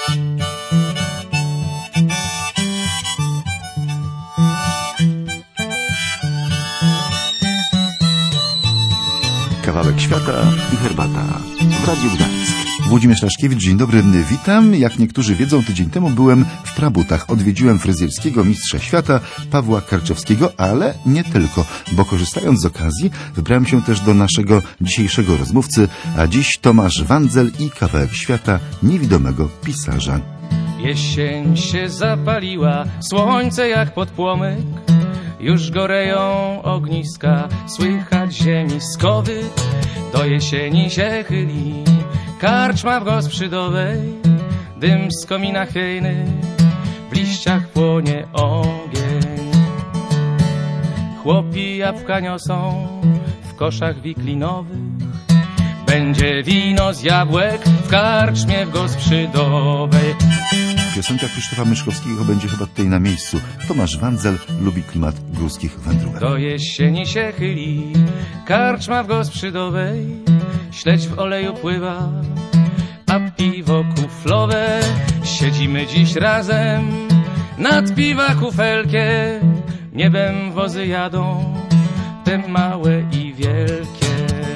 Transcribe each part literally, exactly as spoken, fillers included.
Kawałek świata i herbata w Radiu Gdańsk. Włodzimierz Raszkiewicz, dzień dobry, witam. Jak niektórzy wiedzą, tydzień temu byłem w Prabutach. Odwiedziłem fryzjerskiego mistrza świata Pawła Karczewskiego, ale nie tylko, bo korzystając z okazji wybrałem się też do naszego dzisiejszego rozmówcy, a dziś Tomasz Wandzel i Kawałek świata niewidomego pisarza. Jesień się zapaliła, słońce jak pod płomyk, już goreją ogniska, słychać ziemi skowyt, do jesieni się chyli karczma w Gosprzydowej, dym z komina chwiejny, w liściach płonie ogień. Chłopi jabłka niosą w koszach wiklinowych, będzie wino z jabłek w karczmie w Gosprzydowej. Piosenka Krzysztofa Myszkowskiego będzie chyba tutaj na miejscu. Tomasz Wandzel lubi klimat górskich wędrówek. Do jesieni się chyli karczma w Gosprzydowej, śledź w oleju pływa, a piwo kuflowe. Siedzimy dziś razem nad piwa kufelkiem, niebem wozy jadą, te małe i wielkie.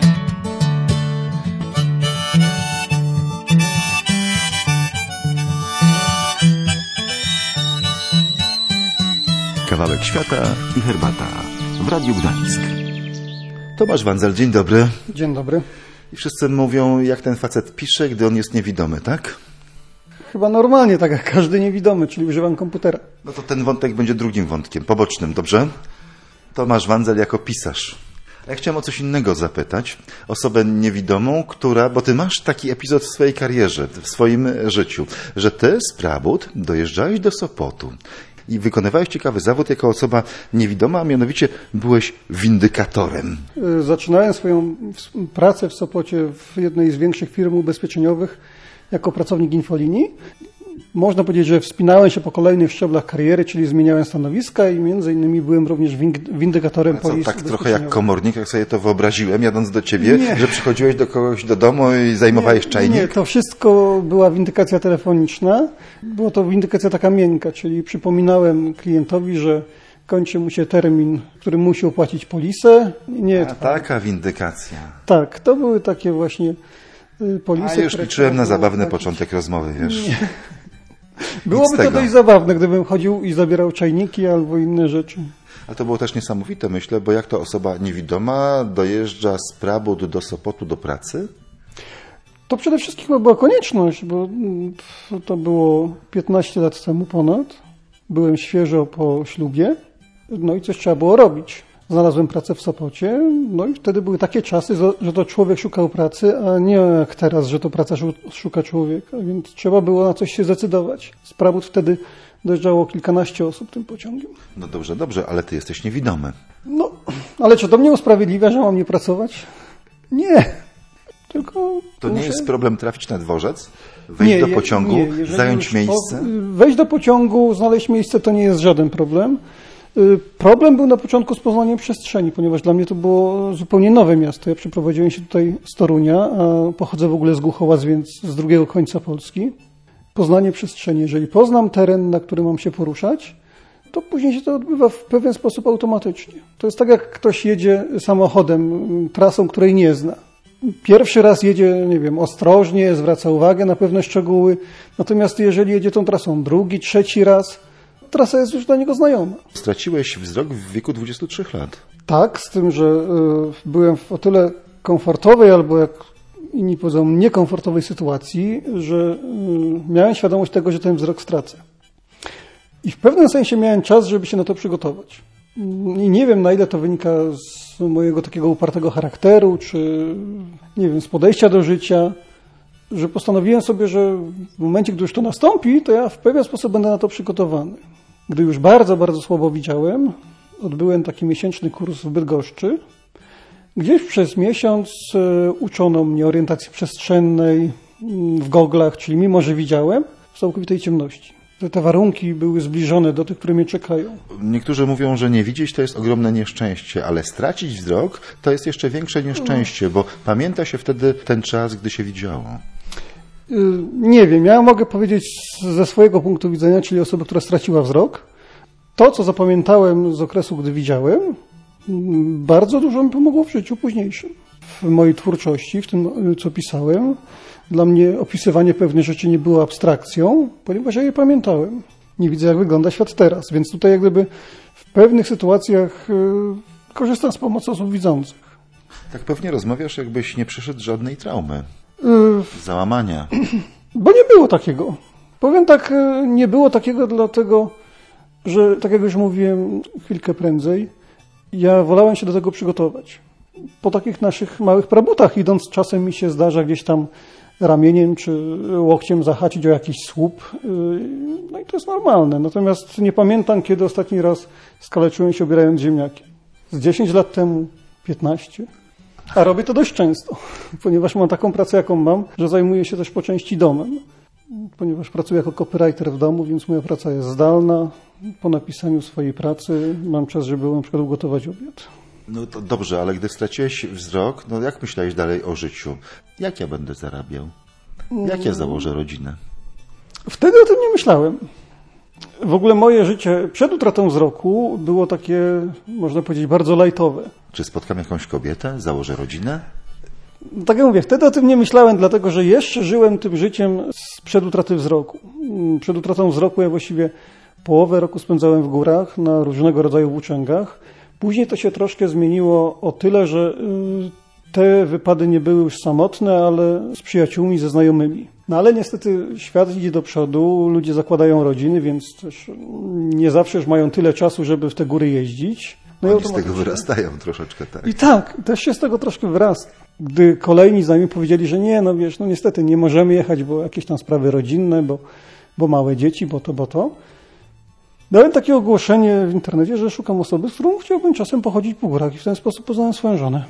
Kawałek świata i herbata w Radiu Gdańsk. Tomasz Wandzel, dzień dobry. Dzień dobry. I wszyscy mówią, jak ten facet pisze, gdy on jest niewidomy, tak? Chyba normalnie, tak jak każdy niewidomy, czyli używam komputera. No to ten wątek będzie drugim wątkiem, pobocznym, dobrze? Tomasz Wandzel jako pisarz. A ja chciałem o coś innego zapytać. Osobę niewidomą, która... Bo ty masz taki epizod w swojej karierze, w swoim życiu, że ty z Prabut dojeżdżałeś do Sopotu i wykonywałeś ciekawy zawód jako osoba niewidoma, a mianowicie byłeś windykatorem. Zaczynałem swoją pracę w Sopocie w jednej z większych firm ubezpieczeniowych jako pracownik infolinii. Można powiedzieć, że wspinałem się po kolejnych szczeblach kariery, czyli zmieniałem stanowiska i między innymi byłem również windykatorem polis. Tak trochę jak komornik, jak sobie to wyobraziłem, jadąc do ciebie, nie. Że przychodziłeś do kogoś do domu i zajmowałeś nie, czajnik? Nie, to wszystko była windykacja telefoniczna. Była to windykacja taka miękka, czyli przypominałem klientowi, że kończy mu się termin, w którym musi opłacić polisę. Nie, a, taka windykacja. Tak, to były takie właśnie polisy. A już liczyłem na zabawny początek rozmowy, wiesz. Nie. Byłoby to dość zabawne, gdybym chodził i zabierał czajniki albo inne rzeczy. Ale to było też niesamowite, myślę, bo jak to osoba niewidoma dojeżdża z Prabut do Sopotu do pracy? To przede wszystkim była konieczność, bo to było piętnaście lat temu ponad. Byłem świeżo po ślubie, no i coś trzeba było robić. Znalazłem pracę w Sopocie, no i wtedy były takie czasy, że to człowiek szukał pracy, a nie jak teraz, że to praca szuka człowieka, więc trzeba było na coś się zdecydować. Z Prabut wtedy dojeżdżało kilkanaście osób tym pociągiem. No dobrze, dobrze, ale ty jesteś niewidomy. No, ale czy to mnie usprawiedliwia, że mam nie pracować? Nie, tylko... To nie muszę... jest problem trafić na dworzec? Wejść nie, do pociągu, nie, zająć miejsce? Po... Wejść do pociągu, znaleźć miejsce to nie jest żaden problem. Problem był na początku z poznaniem przestrzeni, ponieważ dla mnie to było zupełnie nowe miasto. Ja przeprowadziłem się tutaj z Torunia, a pochodzę w ogóle z Głuchołaz, więc z drugiego końca Polski. Poznanie przestrzeni. Jeżeli poznam teren, na którym mam się poruszać, to później się to odbywa w pewien sposób automatycznie. To jest tak, jak ktoś jedzie samochodem, trasą, której nie zna. Pierwszy raz jedzie, nie wiem, ostrożnie, zwraca uwagę na pewne szczegóły, natomiast jeżeli jedzie tą trasą drugi, trzeci raz, trasa jest już dla niego znajoma. Straciłeś wzrok w wieku dwudziestu trzech lat. Tak, z tym, że y, byłem w o tyle komfortowej, albo jak inni powiedzą, niekomfortowej sytuacji, że y, miałem świadomość tego, że ten wzrok stracę. I w pewnym sensie miałem czas, żeby się na to przygotować. I nie wiem, na ile to wynika z mojego takiego upartego charakteru, czy nie wiem, z podejścia do życia, że postanowiłem sobie, że w momencie, gdy już to nastąpi, to ja w pewien sposób będę na to przygotowany. Gdy już bardzo, bardzo słabo widziałem, odbyłem taki miesięczny kurs w Bydgoszczy. Gdzieś przez miesiąc uczono mnie orientacji przestrzennej w goglach, czyli mimo, że widziałem, w całkowitej ciemności. Te warunki były zbliżone do tych, które mnie czekają. Niektórzy mówią, że nie widzieć to jest ogromne nieszczęście, ale stracić wzrok to jest jeszcze większe nieszczęście, bo pamięta się wtedy ten czas, gdy się widziało. Nie wiem, ja mogę powiedzieć ze swojego punktu widzenia, czyli osoby, która straciła wzrok. To, co zapamiętałem z okresu, gdy widziałem, bardzo dużo mi pomogło w życiu późniejszym. W mojej twórczości, w tym, co pisałem, dla mnie opisywanie pewnych rzeczy nie było abstrakcją, ponieważ ja je pamiętałem. Nie widzę, jak wygląda świat teraz, więc tutaj jak gdyby w pewnych sytuacjach korzystam z pomocy osób widzących. Tak pewnie rozmawiasz, jakbyś nie przeszedł żadnej traumy, Yy, załamania. Bo nie było takiego. Powiem tak, nie było takiego dlatego, że tak jak już mówiłem chwilkę prędzej, ja wolałem się do tego przygotować. Po takich naszych małych prabutach idąc, czasem mi się zdarza gdzieś tam ramieniem czy łokciem zahaczyć o jakiś słup. No i to jest normalne. Natomiast nie pamiętam, kiedy ostatni raz skaleczyłem się obierając ziemniakiem. Z dziesięć lat temu, piętnaście. A robię to dość często, ponieważ mam taką pracę, jaką mam, że zajmuję się też po części domem. Ponieważ pracuję jako copywriter w domu, więc moja praca jest zdalna. Po napisaniu swojej pracy mam czas, żeby na przykład ugotować obiad. No to dobrze, ale gdy straciłeś wzrok, no jak myślałeś dalej o życiu? Jak ja będę zarabiał? Jak ja założę rodzinę? Wtedy o tym nie myślałem. W ogóle moje życie przed utratą wzroku było takie, można powiedzieć, bardzo lajtowe. Czy spotkam jakąś kobietę? Założę rodzinę? Tak jak mówię, wtedy o tym nie myślałem, dlatego że jeszcze żyłem tym życiem sprzed utraty wzroku. Przed utratą wzroku ja właściwie połowę roku spędzałem w górach na różnego rodzaju włóczęgach. Później to się troszkę zmieniło o tyle, że te wypady nie były już samotne, ale z przyjaciółmi, ze znajomymi. No ale niestety świat idzie do przodu, ludzie zakładają rodziny, więc też nie zawsze już mają tyle czasu, żeby w te góry jeździć. No Oni z tego wyrastają troszeczkę, tak. I tak, też się z tego troszkę wyrasta. Gdy kolejni znajomi powiedzieli, że nie, no wiesz, no niestety nie możemy jechać, bo jakieś tam sprawy rodzinne, bo, bo małe dzieci, bo to, bo to. Dałem takie ogłoszenie w internecie, że szukam osoby, z którą chciałbym czasem pochodzić po górach i w ten sposób poznałem swoją żonę,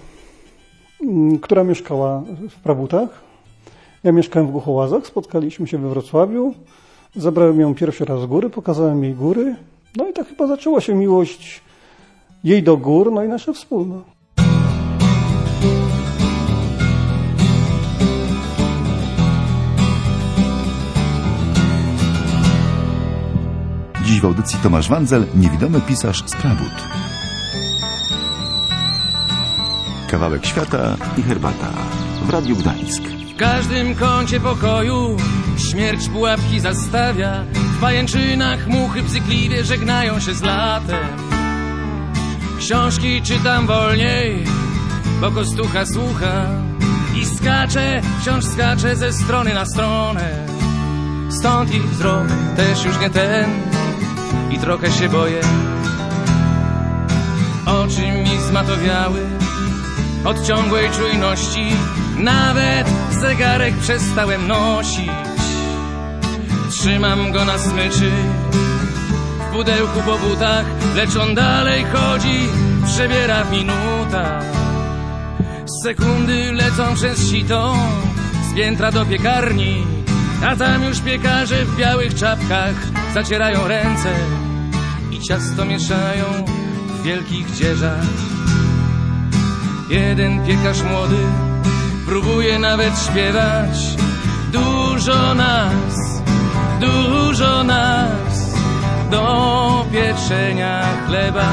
która mieszkała w Prabutach. Ja mieszkałem w Głuchołazach, spotkaliśmy się we Wrocławiu, zabrałem ją pierwszy raz z góry, pokazałem jej góry, no i tak chyba zaczęła się miłość jej do gór, no i nasza wspólna. Dziś w audycji Tomasz Wandzel, niewidomy pisarz z Prabut. Kawałek świata i herbata w Radiu Gdańsk. W każdym kącie pokoju śmierć pułapki zastawia. W pajęczynach muchy bzykliwie żegnają się z latem. Książki czytam wolniej, bo kostucha słucha. I skaczę, wciąż skaczę ze strony na stronę. Stąd i wzrok też już nie ten i trochę się boję. Oczy mi zmatowiały od ciągłej czujności. Nawet zegarek przestałem nosić. Trzymam go na smyczy w pudełku po butach, lecz on dalej chodzi, przebiera w minutach. Sekundy lecą przez sito z piętra do piekarni, a tam już piekarze w białych czapkach zacierają ręce i ciasto mieszają w wielkich dzieżach. Jeden piekarz młody próbuje nawet śpiewać. Dużo nas, dużo nas do pieczenia chleba.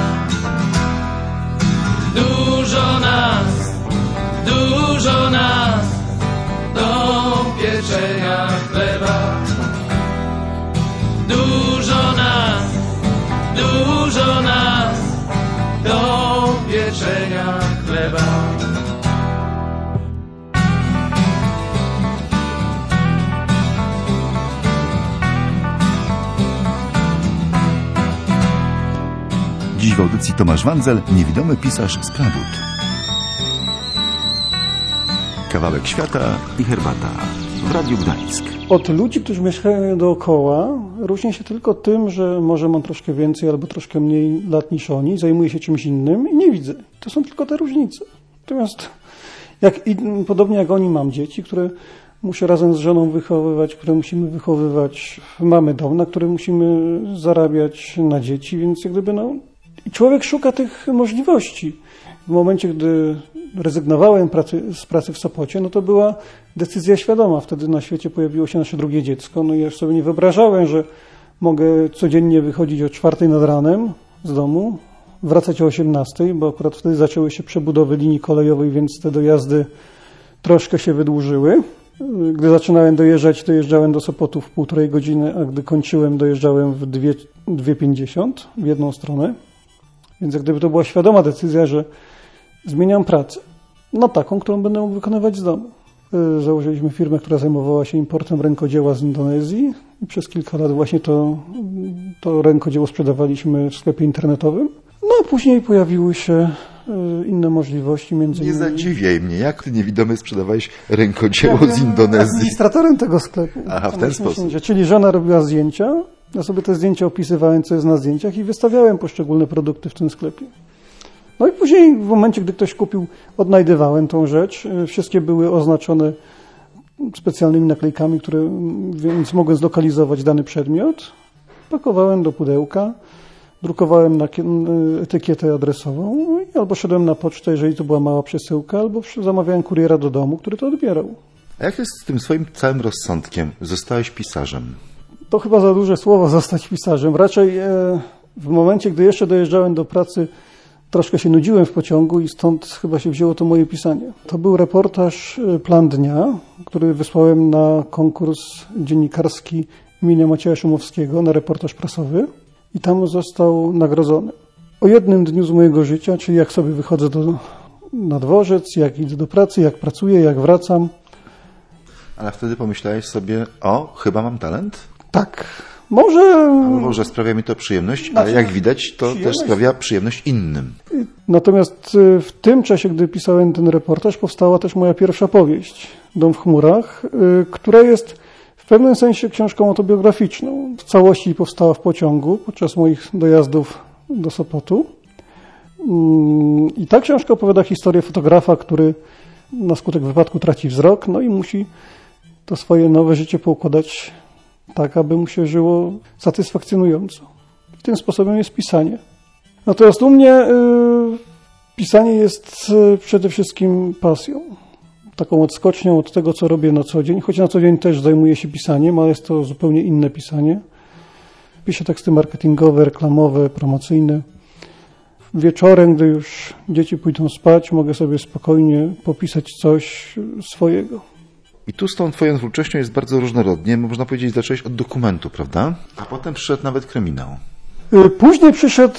Dużo nas, dużo nas do pieczenia chleba. Dużo nas, dużo nas do pieczenia chleba. Dziś w audycji Tomasz Wandzel, niewidomy pisarz z Prabut. Kawałek świata i herbata w Radiu Gdańsk. Od ludzi, którzy mieszkają dookoła, różnię się tylko tym, że może mam troszkę więcej albo troszkę mniej lat niż oni, zajmuję się czymś innym i nie widzę. To są tylko te różnice. Natomiast jak, i, podobnie jak oni, mam dzieci, które muszę razem z żoną wychowywać, które musimy wychowywać. Mamy dom, na który musimy zarabiać na dzieci, więc jak gdyby no... I człowiek szuka tych możliwości. w momencie, gdy rezygnowałem pracy, z pracy w Sopocie, no to była decyzja świadoma. Wtedy na świecie pojawiło się nasze drugie dziecko. No i ja już sobie nie wyobrażałem, że mogę codziennie wychodzić o czwartej nad ranem z domu, wracać o osiemnastej, bo akurat wtedy zaczęły się przebudowy linii kolejowej, więc te dojazdy troszkę się wydłużyły. Gdy zaczynałem dojeżdżać, dojeżdżałem do Sopotu w półtorej godziny, a gdy kończyłem, dojeżdżałem w dwie pięćdziesiąt w jedną stronę. Więc jak gdyby to była świadoma decyzja, że zmieniam pracę na taką, którą będę mógł wykonywać z domu. Założyliśmy firmę, która zajmowała się importem rękodzieła z Indonezji i przez kilka lat właśnie to, to rękodzieło sprzedawaliśmy w sklepie internetowym. No a później pojawiły się inne możliwości, między innymi... Nie zadziwiaj mnie, jak ty niewidomy sprzedawałeś rękodzieło ja z Indonezji? Administratorem tego sklepu. Aha, w ten sposób. Się, czyli żona robiła zdjęcia, ja sobie te zdjęcia opisywałem, co jest na zdjęciach i wystawiałem poszczególne produkty w tym sklepie. No i później w momencie, gdy ktoś kupił, odnajdywałem tą rzecz. Wszystkie były oznaczone specjalnymi naklejkami, które, więc mogłem zlokalizować dany przedmiot. Pakowałem do pudełka, drukowałem na etykietę adresową i albo szedłem na pocztę, jeżeli to była mała przesyłka, albo zamawiałem kuriera do domu, który to odbierał. A jak jest z tym swoim całym rozsądkiem? Zostałeś pisarzem. To chyba za duże słowo zostać pisarzem. Raczej w momencie, gdy jeszcze dojeżdżałem do pracy, troszkę się nudziłem w pociągu i stąd chyba się wzięło to moje pisanie. To był reportaż Plan dnia, który wysłałem na konkurs dziennikarski imienia Macieja Szumowskiego, na reportaż prasowy i tam został nagrodzony. O jednym dniu z mojego życia, czyli jak sobie wychodzę do, na dworzec, jak idę do pracy, jak pracuję, jak wracam. Ale wtedy pomyślałeś sobie, o, chyba mam talent? Tak. Może... Albo może sprawia mi to przyjemność, ale jak widać, to też sprawia przyjemność innym. Natomiast w tym czasie, gdy pisałem ten reportaż, powstała też moja pierwsza powieść, Dom w chmurach, która jest w pewnym sensie książką autobiograficzną. W całości powstała w pociągu podczas moich dojazdów do Sopotu. I ta książka opowiada historię fotografa, który na skutek wypadku traci wzrok, no i musi to swoje nowe życie poukładać tak, aby mu się żyło satysfakcjonująco. I tym sposobem jest pisanie. Natomiast u mnie y, pisanie jest y, przede wszystkim pasją. Taką odskocznią od tego, co robię na co dzień. Choć na co dzień też zajmuję się pisaniem, ale jest to zupełnie inne pisanie. Piszę teksty marketingowe, reklamowe, promocyjne. Wieczorem, gdy już dzieci pójdą spać, mogę sobie spokojnie popisać coś swojego. I tu z tą twoją twórczością jest bardzo różnorodnie. Można powiedzieć, zacząłeś od dokumentu, prawda? A potem przyszedł nawet kryminał. Później przyszedł,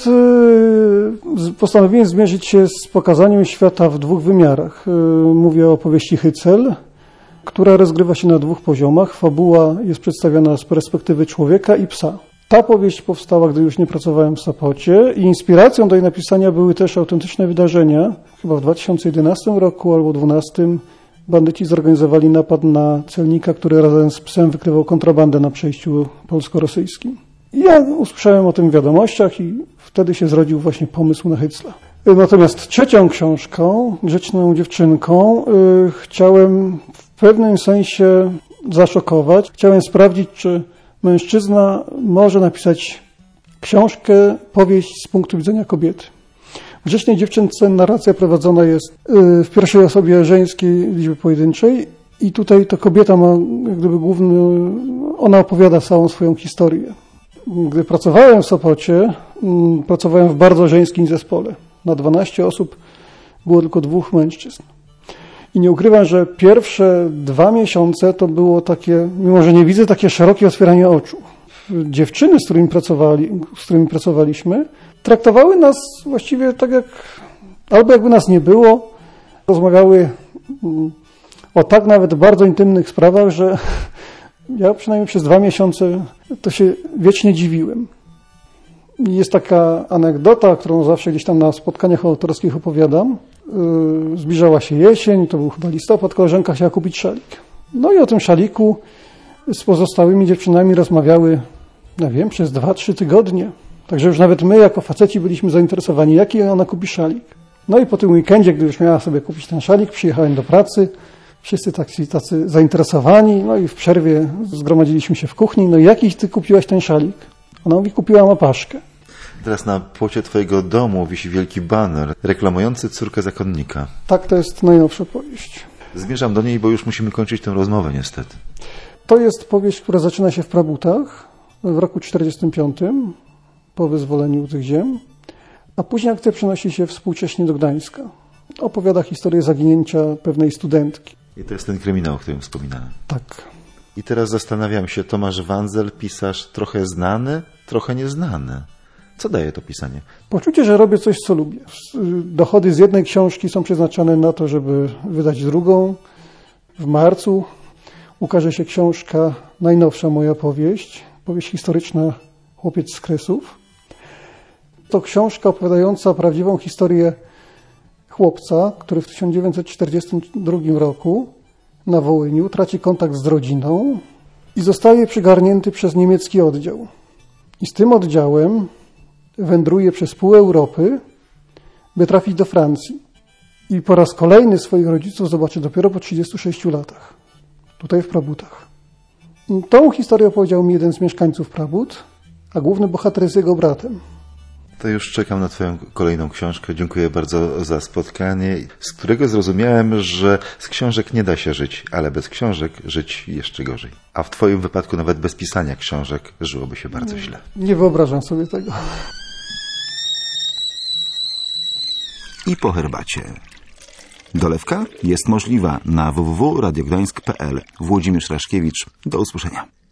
postanowiłem zmierzyć się z pokazaniem świata w dwóch wymiarach. Mówię o powieści Hycel, która rozgrywa się na dwóch poziomach. Fabuła jest przedstawiona z perspektywy człowieka i psa. Ta powieść powstała, gdy już nie pracowałem w Sopocie i inspiracją do jej napisania były też autentyczne wydarzenia. Chyba w dwa tysiące jedenastym roku albo dwa tysiące dwunastym bandyci zorganizowali napad na celnika, który razem z psem wykrywał kontrabandę na przejściu polsko-rosyjskim. I ja usłyszałem o tym w wiadomościach i wtedy się zrodził właśnie pomysł na Hycla. Natomiast trzecią książką, Grzeczną dziewczynką, yy, chciałem w pewnym sensie zaszokować. Chciałem sprawdzić, czy mężczyzna może napisać książkę, powieść z punktu widzenia kobiety. W Grzecznej dziewczynce narracja prowadzona jest w pierwszej osobie żeńskiej liczby pojedynczej i tutaj to kobieta ma jak gdyby główny, ona opowiada całą swoją historię. Gdy pracowałem w Sopocie, pracowałem w bardzo żeńskim zespole. Na dwanaście osób było tylko dwóch mężczyzn. I nie ukrywam, że pierwsze dwa miesiące to było takie, mimo że nie widzę, takie szerokie otwieranie oczu. Dziewczyny, z którymi pracowali, z którymi pracowaliśmy, traktowały nas właściwie tak jak, albo jakby nas nie było, rozmawiały o tak nawet bardzo intymnych sprawach, że ja przynajmniej przez dwa miesiące to się wiecznie dziwiłem. Jest taka anegdota, którą zawsze gdzieś tam na spotkaniach autorskich opowiadam. Zbliżała się jesień, to był chyba listopad, koleżanka chciała kupić szalik. No i o tym szaliku z pozostałymi dziewczynami rozmawiały, ja wiem, przez dwa, trzy tygodnie. Także już nawet my jako faceci byliśmy zainteresowani, jaki ona kupi szalik. No i po tym weekendzie, gdy już miała sobie kupić ten szalik, przyjechałem do pracy, wszyscy tacy, tacy zainteresowani, no i w przerwie zgromadziliśmy się w kuchni, no i jaki ty kupiłaś ten szalik? Ona mówi, kupiłam opaszkę. Teraz na płocie twojego domu wisi wielki baner reklamujący córkę zakonnika. Tak, to jest najnowsza powieść. Zmierzam do niej, bo już musimy kończyć tę rozmowę niestety. To jest powieść, która zaczyna się w Prabutach w roku czterdziestym piątym, po wyzwoleniu tych ziem, a później akcja przenosi się współcześnie do Gdańska. Opowiada historię zaginięcia pewnej studentki. I to jest ten kryminał, o którym wspominałem. Tak. I teraz zastanawiam się, Tomasz Wandzel, pisarz trochę znany, trochę nieznany. Co daje to pisanie? Poczucie, że robię coś, co lubię. Dochody z jednej książki są przeznaczone na to, żeby wydać drugą. W marcu ukaże się książka, najnowsza moja powieść, powieść historyczna Chłopiec z Kresów. To książka opowiadająca prawdziwą historię chłopca, który w tysiąc dziewięćset czterdziestym drugim roku na Wołyniu traci kontakt z rodziną i zostaje przygarnięty przez niemiecki oddział. I z tym oddziałem wędruje przez pół Europy, by trafić do Francji. I po raz kolejny swoich rodziców zobaczy dopiero po trzydziestu sześciu latach. Tutaj w Prabutach. I tą historię opowiedział mi jeden z mieszkańców Prabut, a główny bohater jest jego bratem. To już czekam na twoją kolejną książkę. Dziękuję bardzo za spotkanie, z którego zrozumiałem, że z książek nie da się żyć, ale bez książek żyć jeszcze gorzej. A w twoim wypadku nawet bez pisania książek żyłoby się bardzo źle. Nie wyobrażam sobie tego. I po herbacie. Dolewka jest możliwa na w w w kropka radiogdańsk kropka p l. Włodzimierz Raszkiewicz. Do usłyszenia.